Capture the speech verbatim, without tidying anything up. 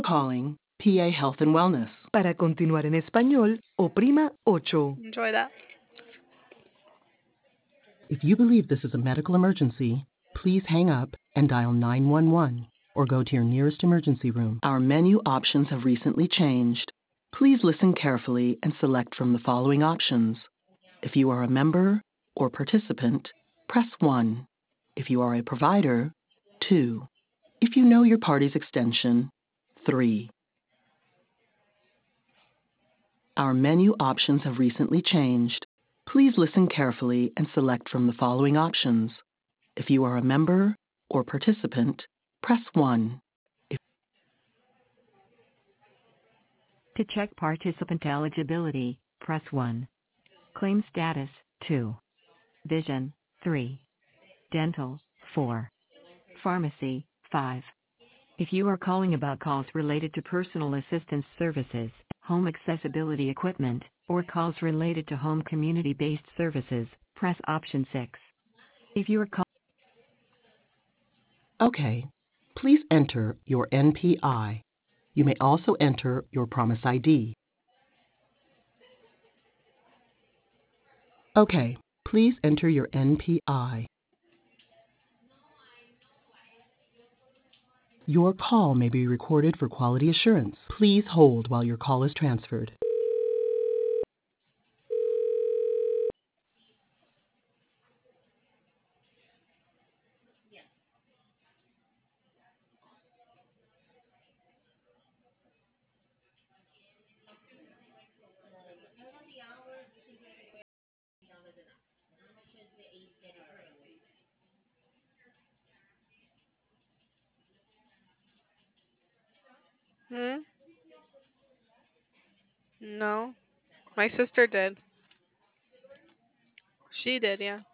Calling P A Health and Wellness. Para continuar en español, oprima ocho. Enjoy that. If you believe this is a medical emergency, please hang up and dial nine one one or go to your nearest emergency room. Our menu options have recently changed. Please listen carefully and select from the following options. If you are a member or participant, press one. If you are a provider, two. If you know your party's extension, three. Our menu options have recently changed. Please listen carefully and select from the following options. If you are a member or participant, press one. If To check participant eligibility, press one. Claim status, two. Vision, three. Dental, four. Pharmacy, five. If you are calling about calls related to personal assistance services, home accessibility equipment, or calls related to home community-based services, press option six. If you are call- Okay, please enter your N P I. You may also enter your Promise I D. Okay, please enter your N P I. Your call may be recorded for quality assurance. Please hold while your call is transferred. Hmm? No. My sister did. She did, yeah.